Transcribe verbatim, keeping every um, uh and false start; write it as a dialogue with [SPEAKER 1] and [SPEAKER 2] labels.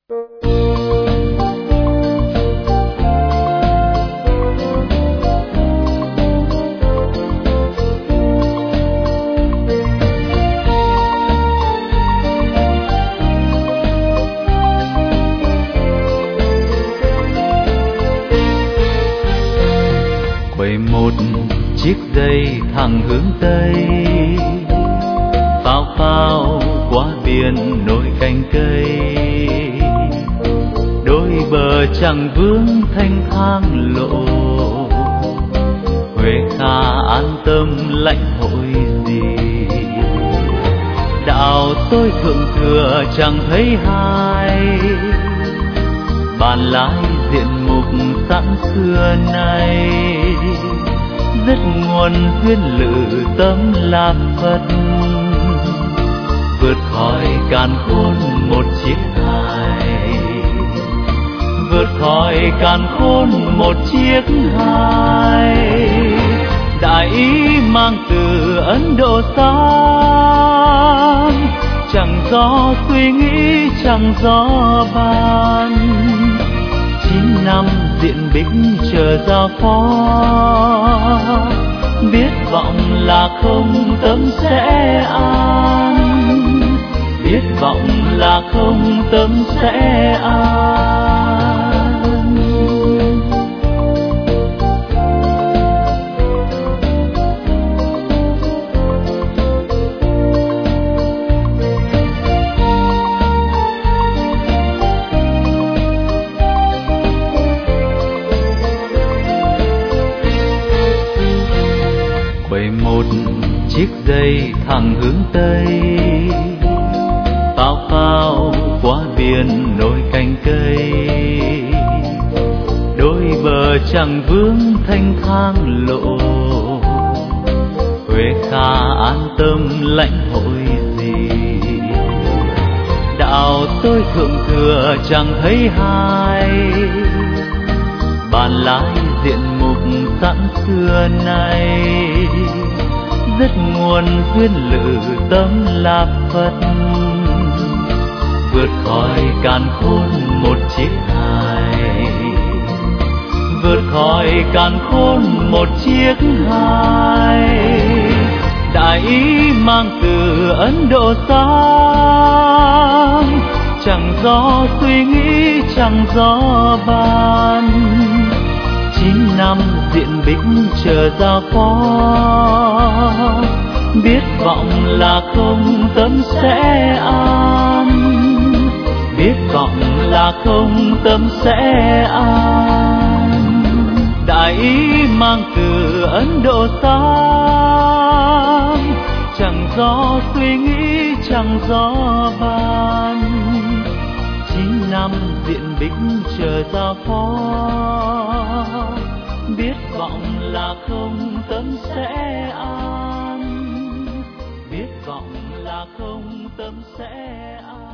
[SPEAKER 1] Quay một chiếc dây thẳng hướng Tây, phao phao qua biển nổi cành cây, đôi bờ chẳng vướng thanh thang lộ. Huế Kha an tâm lãnh hội gì, đạo tôi thượng thừa chẳng thấy hai. Bàn lái diện mục sẵn xưa nay, rất nguồn duyên lự tâm là Phật. Vượt khỏi càn khôn một chiếc hài, vượt khỏi càn khôn một chiếc hài. Đại ý mang từ Ấn Độ sang, chẳng do suy nghĩ chẳng do bàn. Chín năm diện bích chờ giao phó, biết vọng là không tâm sẽ an, biết vọng là không tâm sẽ an. Quay một chiếc dây thẳng hướng Tây, phao phao qua biển nổi cành cây, đôi bờ chẳng vướng thanh thang lộ. Huế Kha an tâm lãnh hội gì, đạo tôi thượng thừa chẳng thấy hai. Bàn lái diện mục sẵn xưa nay, rất nguồn duyên lự tâm là Phật. Vượt khỏi càn khôn một chiếc hài, vượt khỏi càn khôn một chiếc hài. Đại ý mang từ Ấn Độ sang, chẳng do suy nghĩ chẳng do bàn. Chín năm diện bích chờ giao phó, biết vọng là không tâm sẽ an, biết vọng là không tâm sẽ an. Đại ý mang từ Ấn Độ sang, chẳng do suy nghĩ chẳng do bàn. Chín năm diện bích chờ giao phó, biết vọng là không tâm sẽ an, biết vọng là không tâm sẽ an.